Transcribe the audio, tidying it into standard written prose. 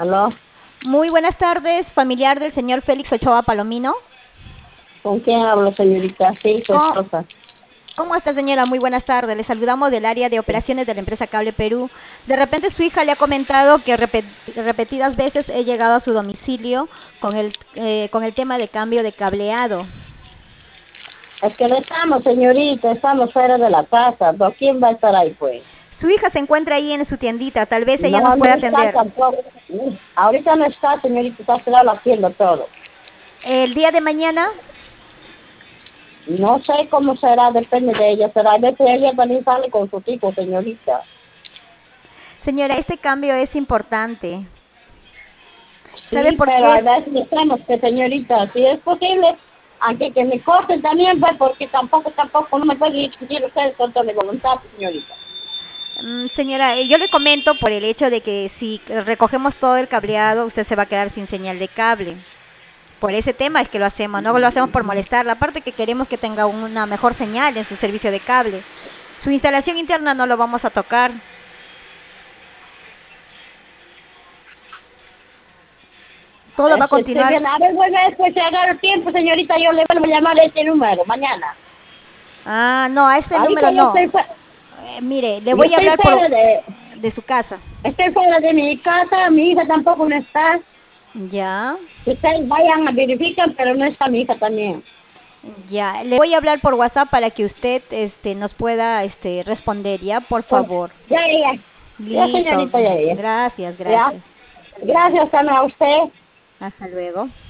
¿Aló? Muy buenas tardes, familiar del señor Félix Ochoa Palomino. ¿Con quién hablo, señorita? Sí, su ¿Cómo, esposa. cómo está, señora? Muy buenas tardes. Le saludamos del área de operaciones de la empresa Cable Perú. De repente su hija le ha comentado que repetidas veces he llegado a su domicilio con el tema de cambio de cableado. Es que no estamos, señorita, estamos fuera de la casa. ¿Pero quién va a estar ahí, pues? Su hija se encuentra ahí en su tiendita, tal vez ella No, nos no pueda está atender. tampoco. Ahorita no está, señorita, está cerrado haciendo todo. El día de mañana, No sé cómo será, depende de ella. Pero a veces ella también sale con su tipo, señorita. señora, este cambio es importante. ¿Sabe Sí, por pero a qué? veces estamos que, señorita, si es posible, aunque que me corten también, pues, porque tampoco, no me puede discutir usted con toda mi voluntad, señorita. Señora, yo le comento por el hecho de que si recogemos todo el cableado, usted se va a quedar sin señal de cable. Por ese tema es que lo hacemos, no lo hacemos por molestarla. Aparte que queremos que tenga una mejor señal en su servicio de cable. Su instalación interna no lo vamos a tocar. Todo va a Estoy continuar. bien. A ver, vuelve después, se agarra el tiempo, señorita, yo le vuelvo a llamar a este número mañana. Ah, no, a este Ahorita número yo no. Mire, le yo voy a estoy hablar de su casa. estoy fuera de mi casa, mi hija tampoco no está. Ya, Ustedes vayan a verificar, pero no está mi hija también. ya. Le voy a hablar por WhatsApp para que usted nos pueda responder, ya, por Pues, favor. ya Listo. señorita, ya. Gracias, Ya. gracias. Gracias, Ana, a usted. Hasta luego.